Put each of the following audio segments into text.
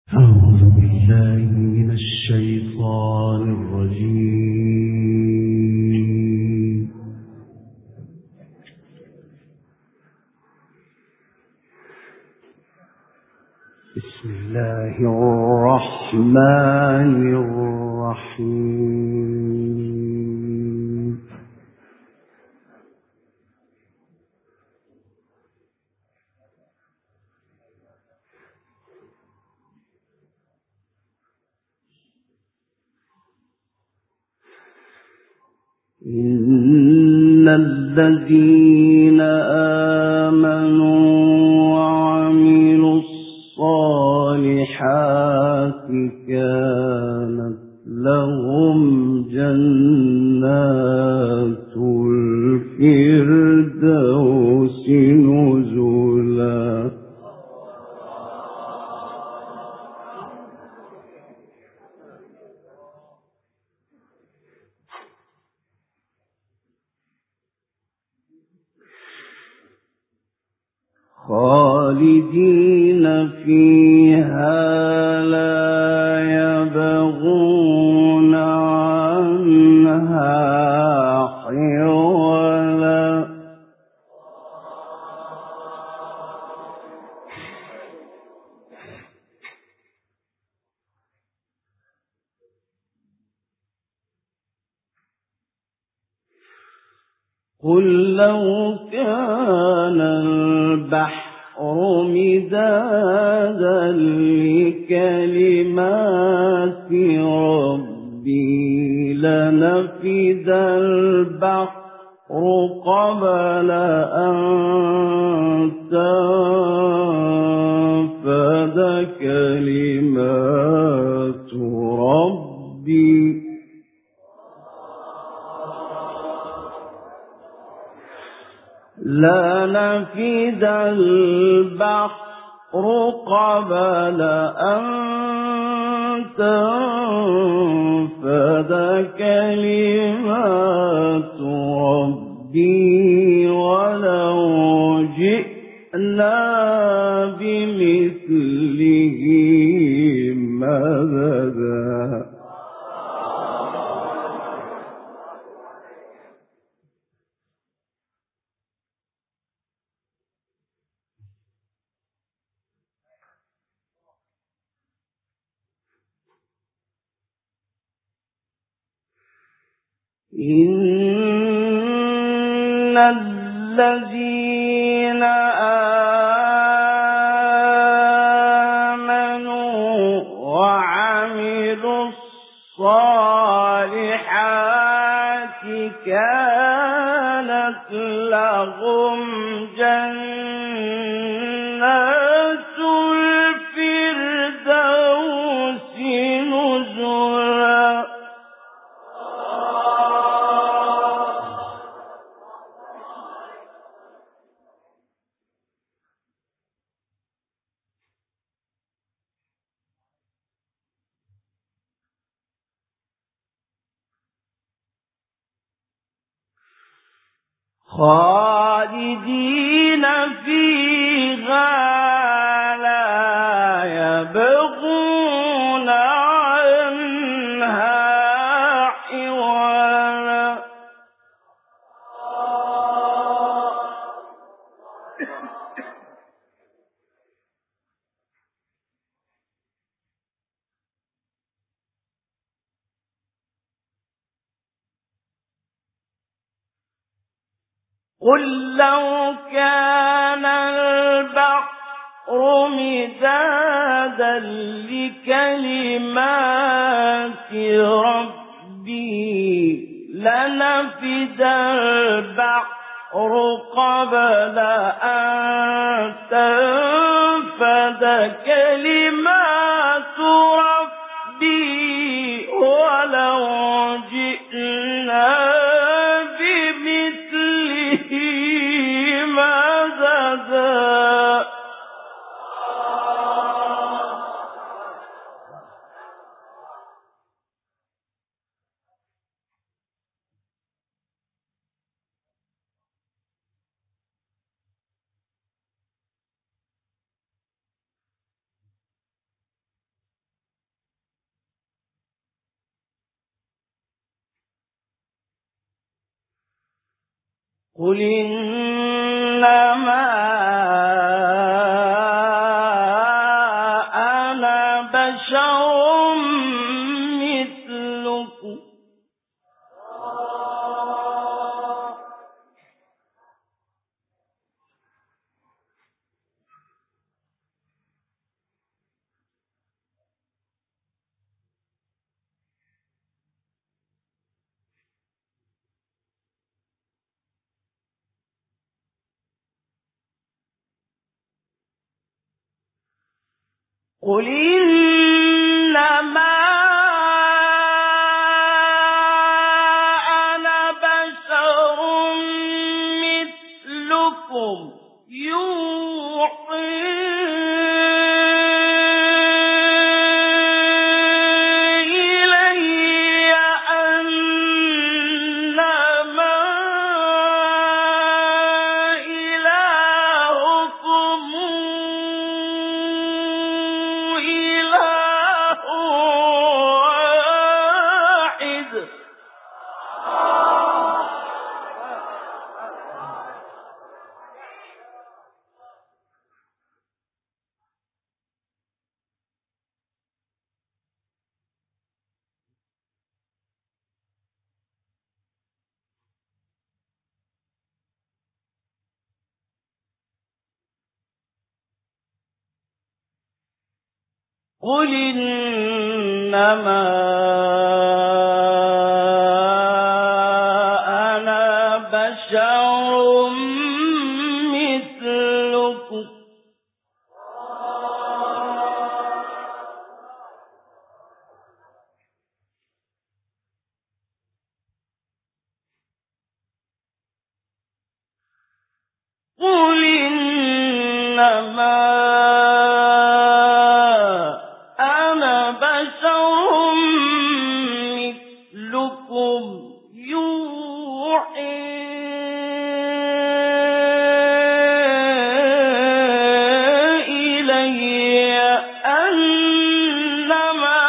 أعوذ بالله من الشيطان الرجيم. بسم الله الرحمن الرحيم. إن الذين آمنوا وعملوا الصالحات كانت لهم جنات الفردوس نزلا. خالدين فيها لا يبغون عنها حولا. قل لو كان البحر مدادا لكلمات ربي لنفد البحر قبل أن تنفد كلمات ربي لنفد البحر قبل أن تنفد كلمات ربي ولو جئنا بمثله مددا. إن الذين آمنوا وعملوا الصالحات كانت لهم جنات الفردوس نزلا. خالدين فيها لا يبغون عنها حولا. قل لو كان البحر مدادا لكلمات ربي لنفد البحر قبل أن تنفد كلمات ربي ولو جئنا مددا. قل إنما أنا بشر مثلكم قل إنما أنا بشر مثلكم يوحي إلي أنما إلهكم قل إنما أنا بشر مثلكم قل إنما أنا بشر مثلكم يوحي إلي أنما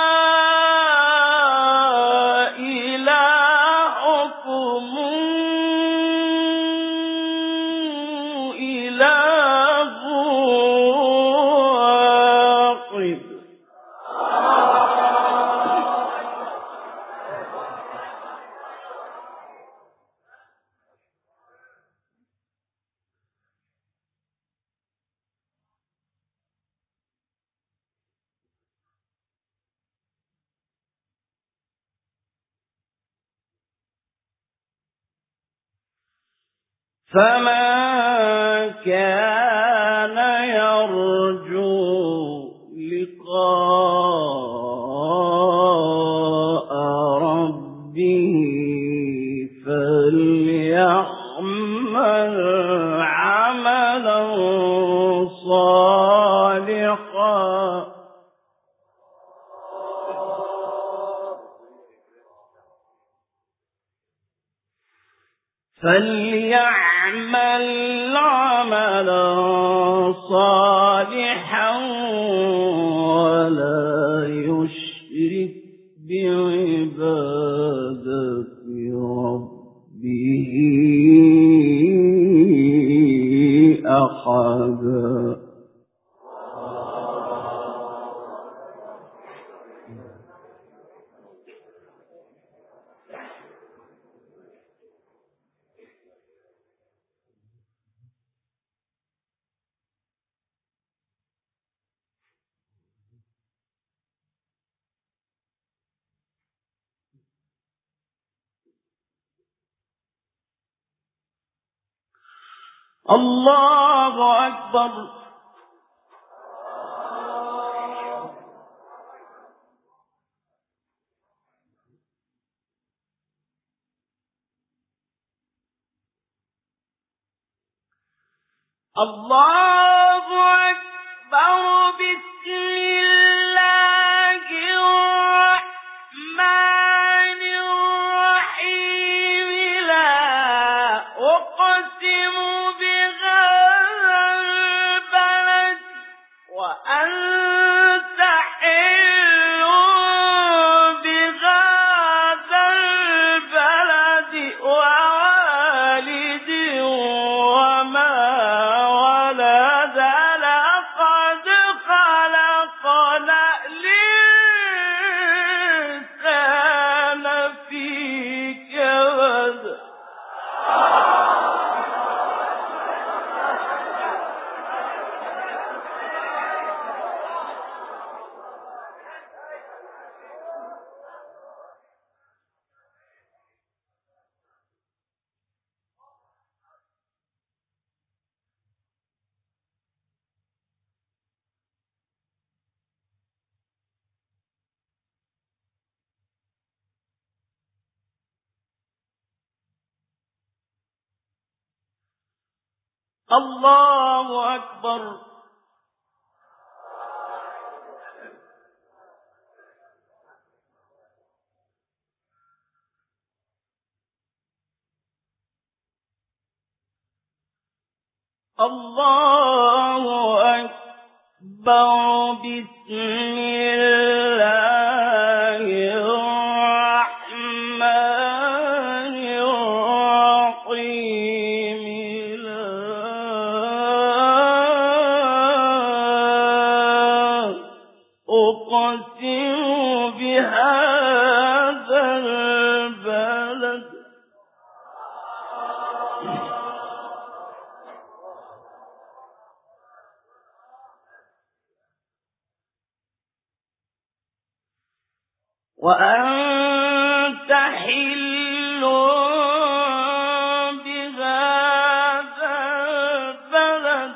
إلهكم إله واحد فمن كان يرجو لقاء ربه فليعمل عملا صالحا عملا صالحا ولا يشرك بعبادة ربه أحدا الله أكبر الله أكبر بسم الله الرحمن الرحيم لا أقسم بهذا البلد وأنت حل بهذا البلد ووالد خلقنا الإنسان في كبد الله أكبر. الله أكبر. بسم الله الرحمن الرحيم. أقسم بهذا البلد وأنت حل بهذا البلد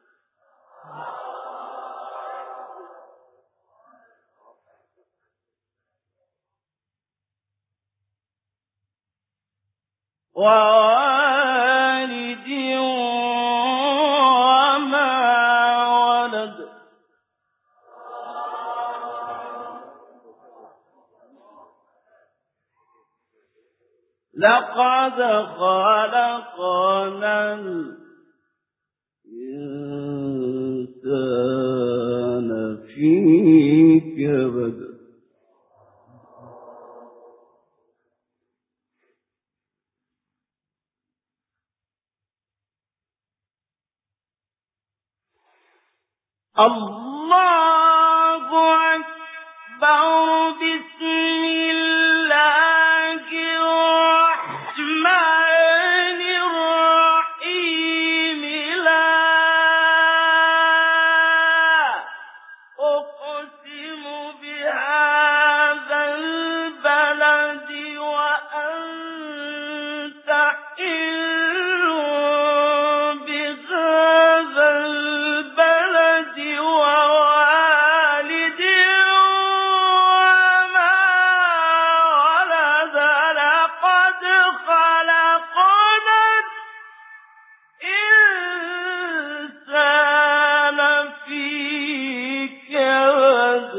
ووالد وما ولد. لقد خلقنا الإنسان في كبد. الله أكبر. بسم الله الرحمن الرحيم. لا أقسم بهذا البلد وأنت حل بهذا البلد ووالد وما ولد. لقد خلقنا الإنسان في كبد.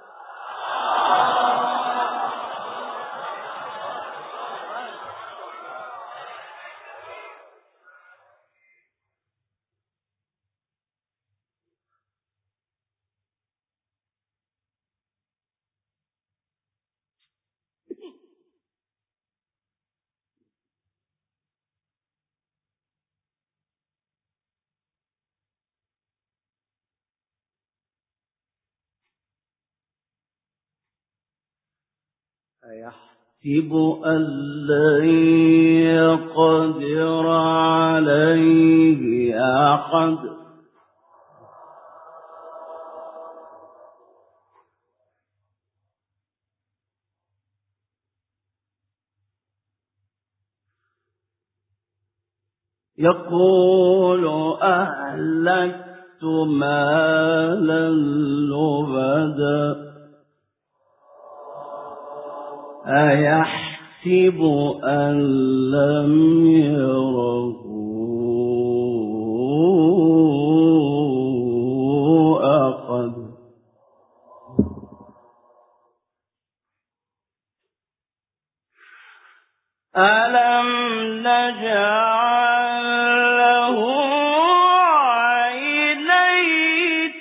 أيحسب أن لن يقدر عليه أحد. يقول أهلكت مالا لبدا. أيحسب أن لم يره أحد. ألم نجعل له عينين.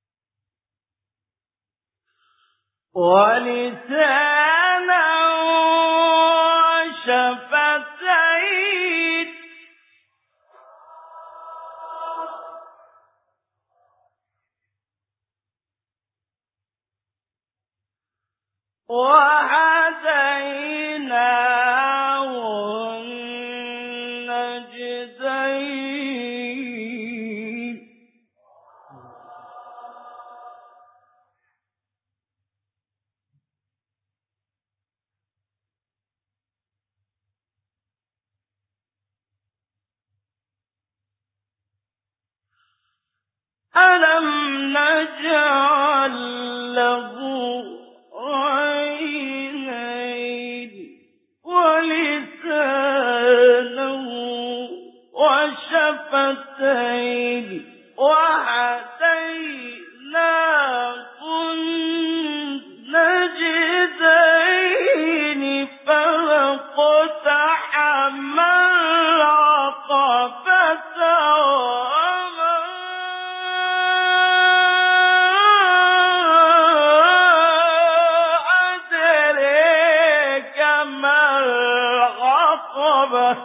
ولسانا ألم نجعل له عينين ولسانا وشفتين وهديناه النجدين فاقتحم العقبة وما أدريك ما العقبة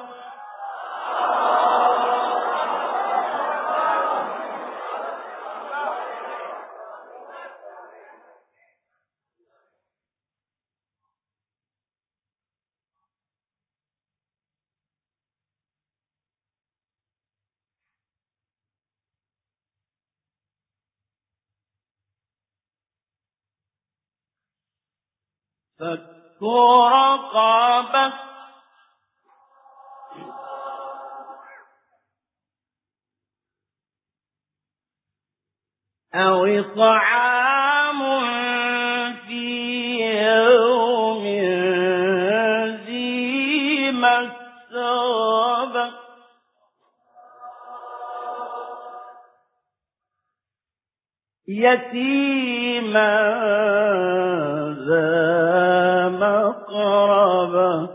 فك رقبة أو إطعام في يوم ذي مسغبة يتيما ذا مقربة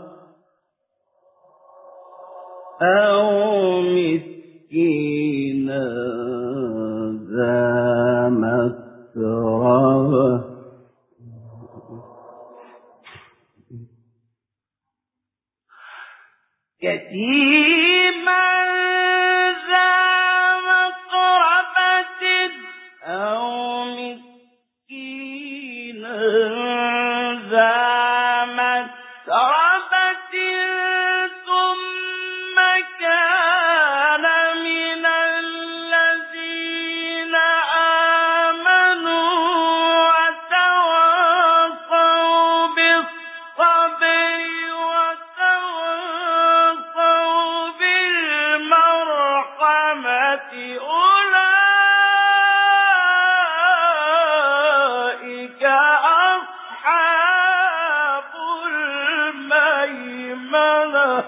أو مسكينا ذا متربة يتيما ذا مقربة أو مسكينا ذا متربة ثم كان من الذين آمنوا وتواصوا بالصبر وتواصوا بالمرحمة أولئك أصحاب الميمنة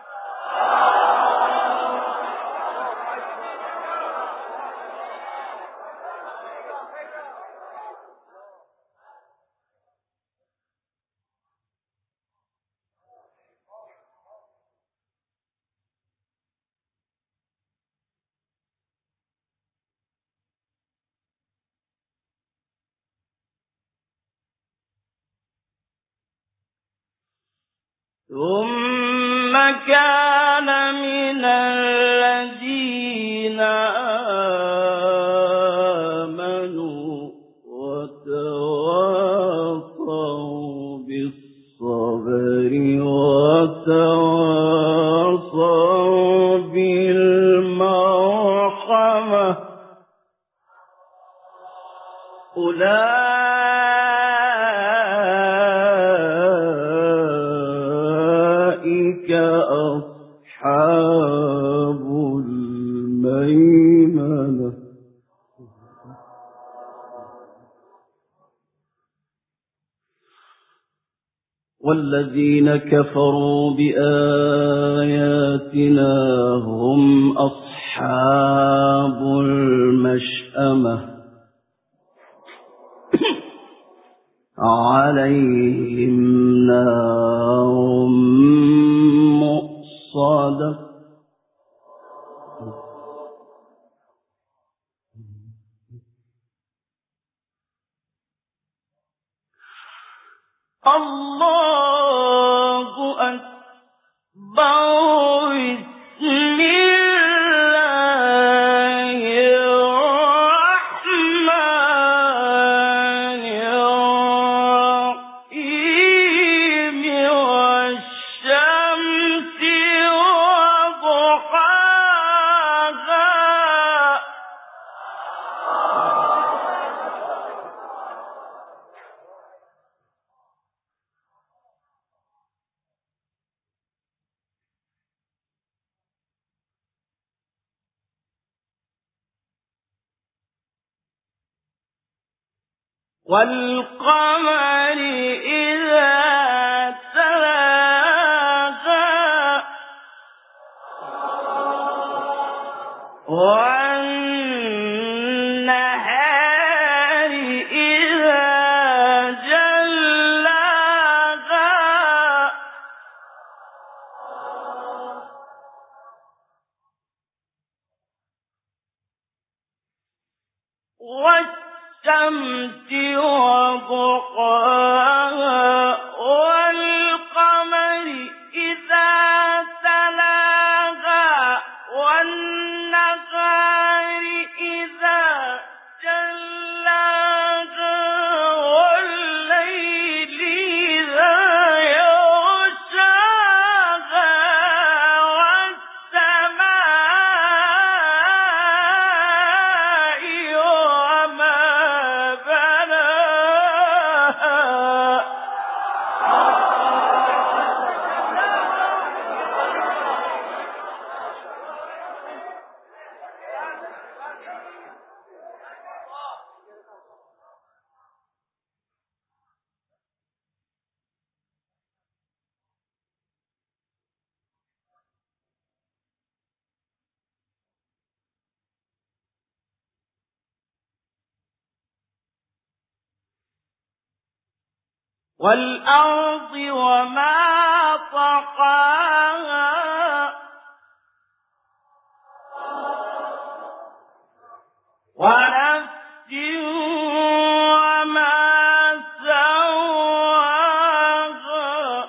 ثم كان من الذين آمنوا وتواصوا بالصبر وتواصوا بالمرحمة أولئك أصحاب الميمنة والذين كفروا بآياتنا هم أصحاب المشأمة عليهم نار مؤصدة الله أكبر بسم الله الرحمن الرحيم والقمر إذا تلاها والنهار إذا جلاها والشمس وضحاها والقمر إذا تلاها والنهار إذا جلاها والليل إذا يغشاها والسماء وما بناها والأرض وما طحاها ونفس وما سواها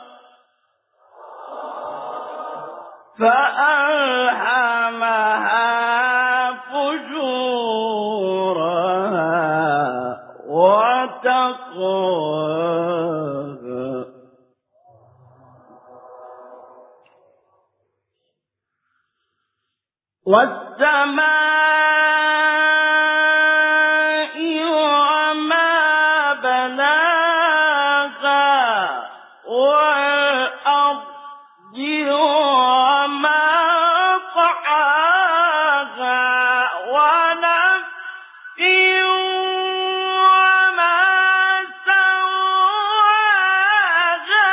فألهمها فجورها وتقواها والسماء وما بناها والأرض وما طحاها ونفس وما سواها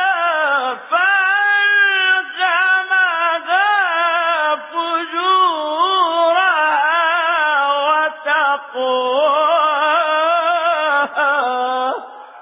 فألهمها فجورها وتقواها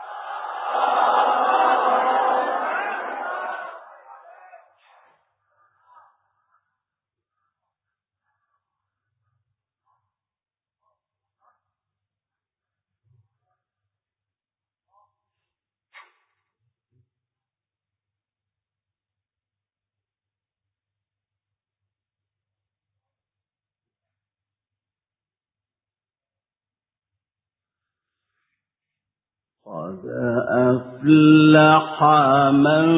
قد أفلح من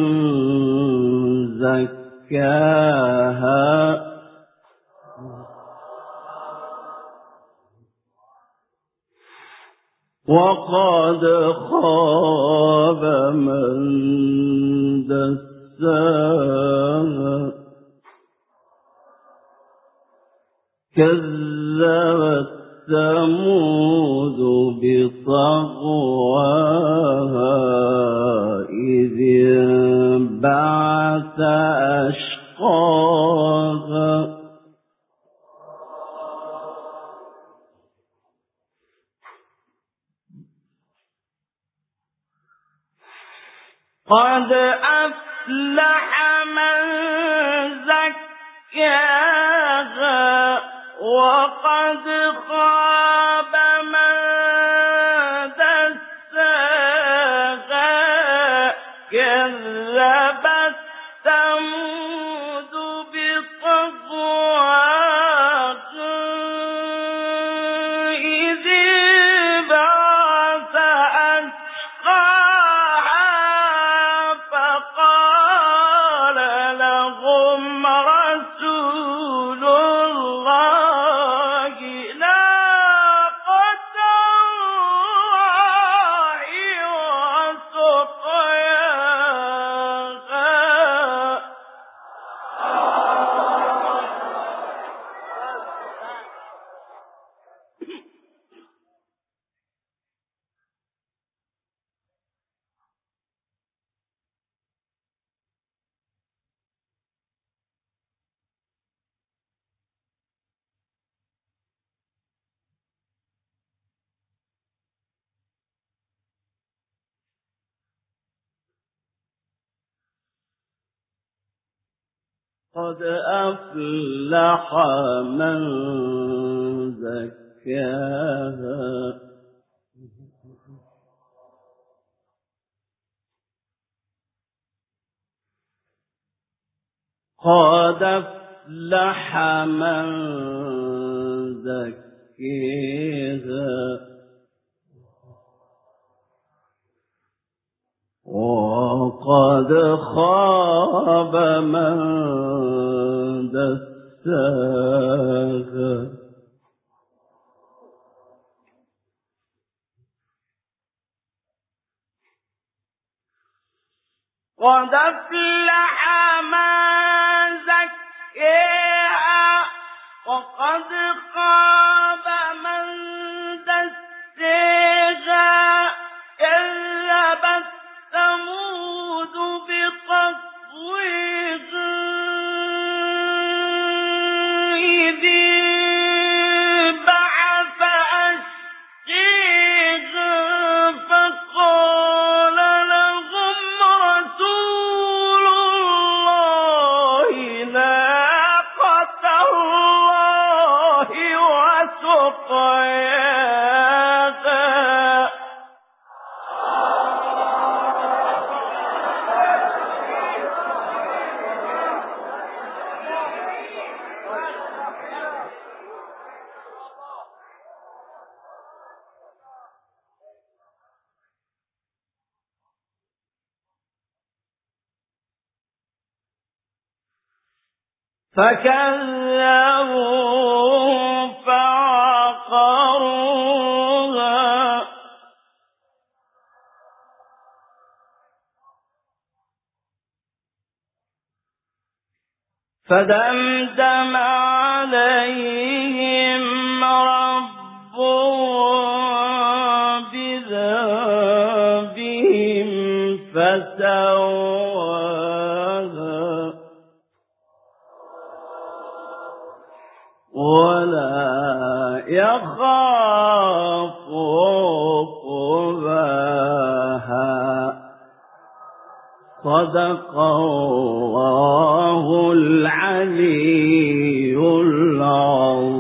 زكاها وقد خاب من دساها كذبت ثمود بطغواها إذ انبعث أشقاها قد أفلح من زكاها وقد خاب من دساها كذبت ثمود بطغواها إذ انبعث أشقاها فقال لهم رسول الله ناقة الله وسقياها قد أفلح من زكاها قد أفلح من زكاها وقد خاب من دساها قد أفلح من زكاها وقد خاب من دساها كذبت ثمود بطغواها إذ انبعث أشقاها فقال لهم رسول الله ناقة الله وسقياها فكذبوا فعقروها فدمدم عليهم ربهم بذنبهم فسواها ولا يخاف عقباها صدق الله العلي العظيم.